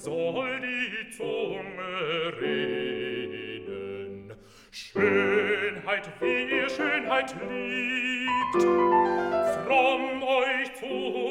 soll die Zunge reden. Schönheit, wie ihr Schönheit liebt, fromm euch zu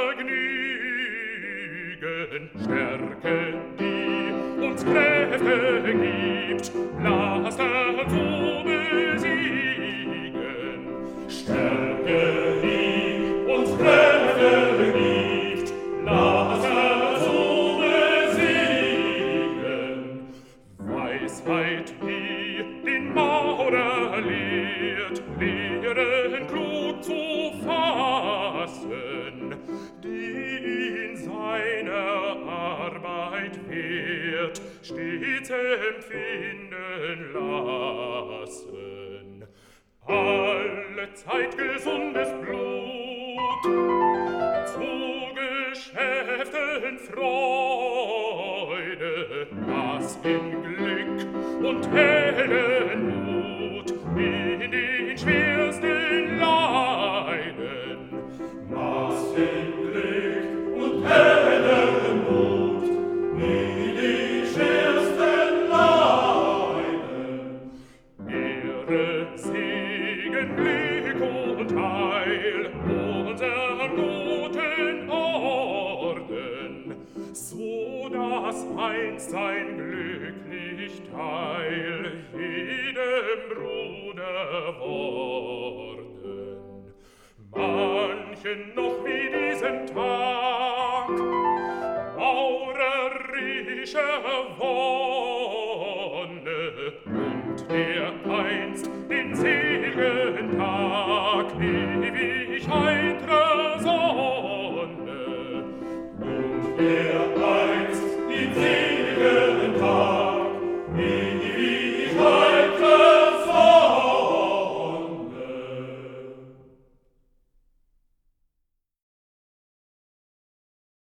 vergnügen, Stärke, die uns Kräfte gibt, lasst dazu besiegen. Stärke, die uns Kräfte gibt, lasst dazu besiegen. Weisheit, die den Maurer lehrt, Lehren klug zu fassen, die in seiner Arbeit wert stets empfinden lassen. Alle Zeit gesundes Blut, zu Geschäften Freude, das in Glück und Heldenmut in den schwersten Leiden. Was in Glück und Heldenmut in den schwersten Leiden. Ehre, Segen, Glück und Heil unserem guten Orden, so dass einst sein glücklich Teil jedem Bruder worden. Manchen noch wie diesen Tag maurerische Wonne und der einst den seligen Tag